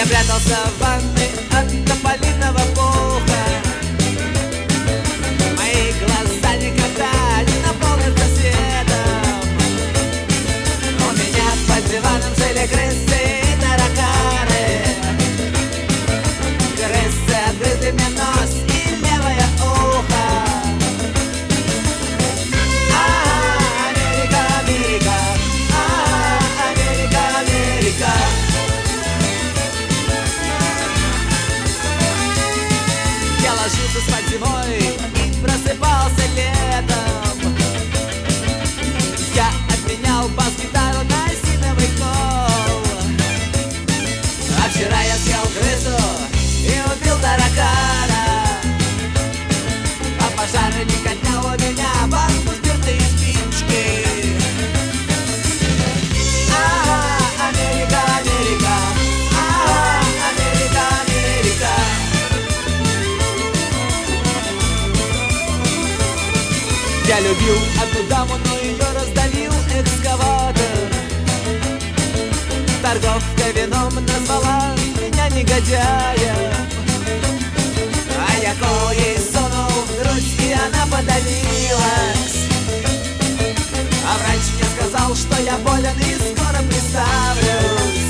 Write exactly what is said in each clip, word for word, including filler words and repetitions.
Я прятался в ванной от тополиного пуха. Мои глаза никогда не наполнятся светом. У меня под диваном жили крысы и тараканы. Крысы обгрызли мне нос и левое ухо. А, Америка, Америка, а, Америка, Америка. Я ложился спать зимой и просыпался летом. Я обменял бас-гитару на осиновый кол. А вчера я съел крысу и убил таракана. А пожарник отнял у меня банку спирта и спички. А, Америка, Америка, а, Америка, Америка. Я любил одну даму, но ее раздавил экскаватор. Торговка вином назвала меня негодяем. А я кол ей сунул в грудь, и она подавилась. А врач мне сказал, что я болен и скоро приставлюсь.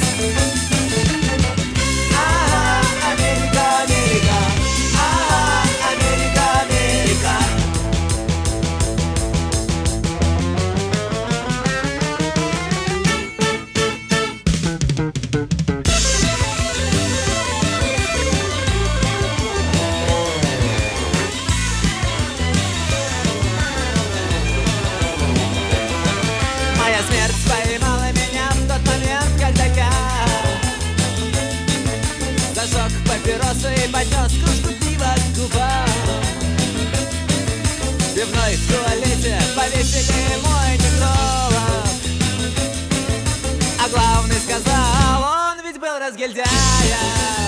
А, Америка, Америка, а, Америка, Америка. Моя смерть поймала меня в тот момент, когда я зажег папиросу и поднес кружку пива к губам. В пивной в туалете повесили мой некролог. А главный сказал, он ведь был разгильдяем.